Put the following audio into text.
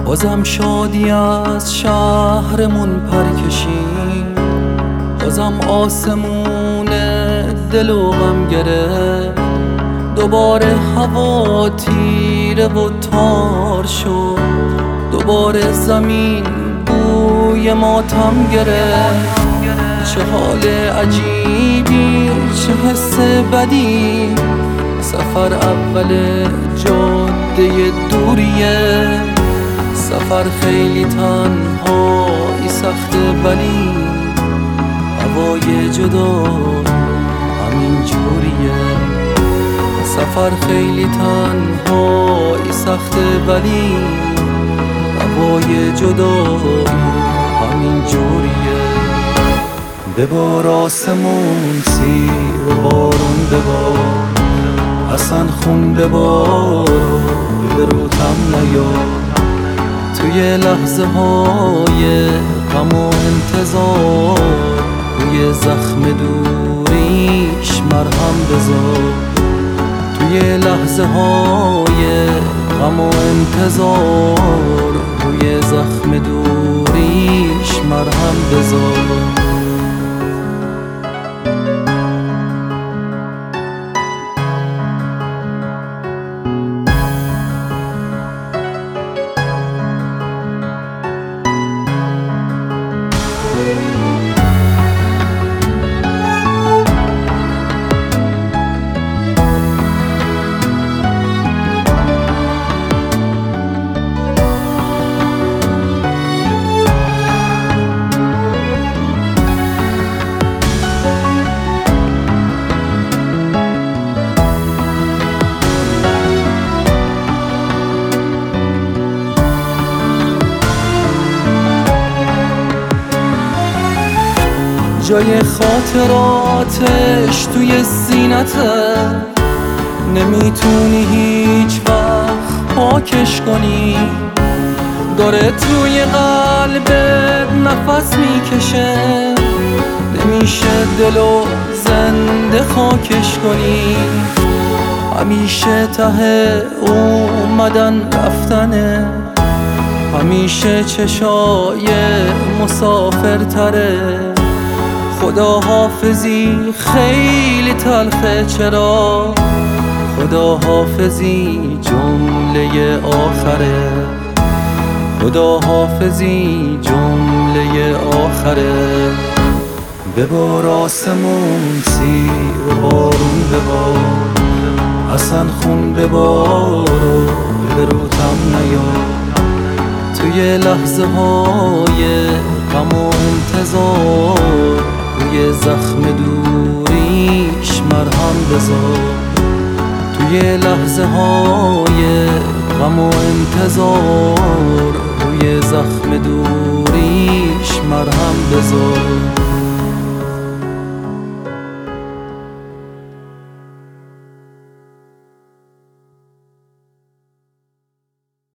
بازم شادی از شهرمون پر کشید، بازم آسمون دل و غم گرفت. دوباره هوا تیره و تار شد، دوباره زمین بوی ماتم گرفت. چه حال عجیبی، چه حس بدی، سفر اول جاده دوریه. سفر خیلی تنهایی سخته، ولی هوای جدا همین جوریه. سفر خیلی تنهایی سخته، ولی هوای جدا همین جوریه. ببار آسمون سیر و بارون ببار، اصلا خون ببار و به روتم نیار. توی لحظه های غم و انتظار، روی زخم دوریش مرهم بذار. توی لحظه های غم و انتظار، روی زخم دوریش مرهم بذار. جای خاطراتش توی سینته، نمیتونی هیچ وقت پاکش کنی. داره توی قلبت نفس میکشه، نمیشه دلو زنده خاکش کنی. همیشه ته اومدن رفتنه، همیشه چشای مسافر تره. خدا حافظی خیلی تلخه، چرا خدا حافظی جمله آخره. خدا حافظی جمله آخره. ببار آسمون سیر و بارون ببار، اصلا خون ببار و به روتم نیار. توی لحظه های غم و انتظار، روی زخم دوریش مرهم بذار. توی لحظه های غم و انتظار، روی زخم دوریش مرهم بذار.